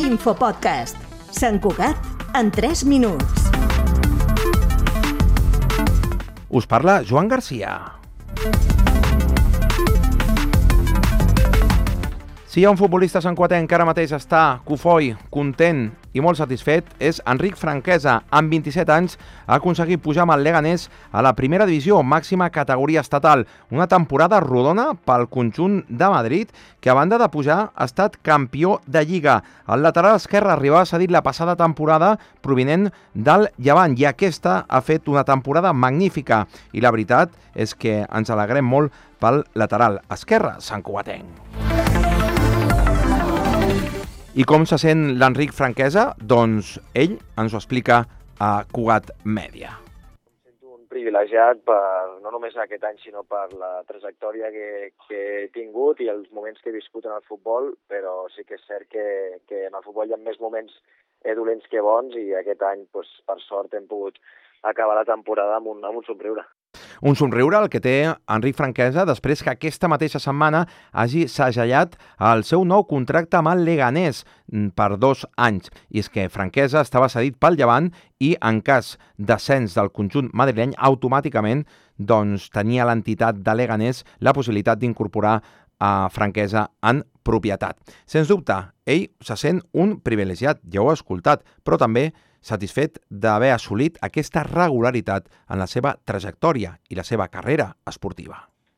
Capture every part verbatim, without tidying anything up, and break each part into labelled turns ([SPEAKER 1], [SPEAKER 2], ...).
[SPEAKER 1] Infopodcast. Sant Cugat en tres minuts.
[SPEAKER 2] Us parla Joan Garcia. Si hi ha un futbolista santcugatenc que ara mateix està cofoi, content i molt satisfet, és Enric Franquesa. Amb vint-i-set anys ha aconseguit pujar amb el Leganés a la primera divisió, màxima categoria estatal. Una temporada rodona pel conjunt de Madrid, que a banda de pujar ha estat campió de Lliga. El lateral esquerre arribava cedit la passada temporada provinent del Llevant i aquesta ha fet una temporada magnífica. I la veritat és que ens alegrem molt pel lateral esquerre santcugatenc. I com se sent l'Enric Franquesa? Doncs ell ens ho explica a Cugat Mèdia.
[SPEAKER 3] Em sento un privilegiat per, no només aquest any, sinó per la trajectòria que, que he tingut i els moments que he viscut en el futbol, però sí que és cert que, que en el futbol hi ha més moments dolents que bons i aquest any, doncs, per sort, hem pogut acabar la temporada amb un, amb un somriure.
[SPEAKER 2] Un somriure el que té Enric Franquesa després que aquesta mateixa setmana hagi segellat el seu nou contracte amb el Leganés per dos anys. I és que Franquesa estava cedit pel Llevant i en cas d'ascens del conjunt madrileny automàticament doncs, tenia l'entitat de Leganés la possibilitat d'incorporar a Franquesa en propietat. Sens dubte, ell se sent un privilegiat, ja ho ha escoltat, però també satisfet d'haver assolit aquesta regularitat en la seva trajectòria i la seva carrera esportiva.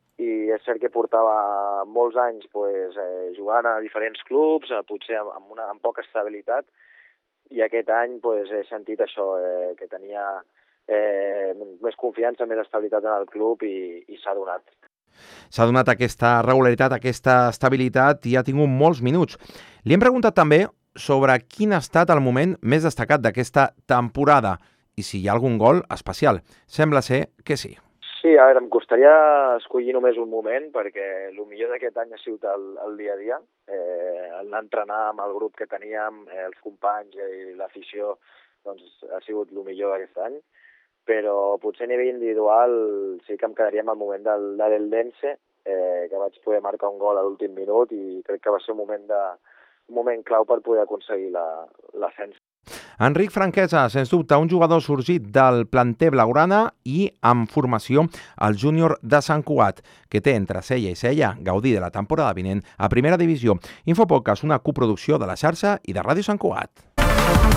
[SPEAKER 3] I és cert que portava molts anys pues, eh, jugant a diferents clubs, eh, potser amb, una, amb poca estabilitat, i aquest any pues, he sentit això, eh, que tenia eh, més confiança, més estabilitat en el club i, i s'ha donat.
[SPEAKER 2] S'ha donat aquesta regularitat, aquesta estabilitat i ha tingut molts minuts. Li hem preguntat també sobre quin ha estat el moment més destacat d'aquesta temporada i si hi ha algun gol especial. Sembla ser que sí.
[SPEAKER 3] Sí, a veure, em costaria escollir només un moment perquè el millor d'aquest any ha sigut el, el dia a dia. Eh, anar a entrenar amb el grup que teníem, eh, els companys i l'afició, doncs ha sigut el millor d'aquest any. Però potser a nivell individual sí que em quedaria amb el moment del, de l'Eldense, eh, que vaig poder marcar un gol a l'últim minut i crec que va ser un moment de un moment clau per poder aconseguir l'ascens.
[SPEAKER 2] Enric Franquesa, sens dubte, un jugador sorgit del planter blaugrana i amb formació al júnior de Sant Cugat, que té entre cella i cella gaudir de la temporada vinent a primera divisió. Infopodcast, una coproducció de la xarxa i de Ràdio Sant Cugat.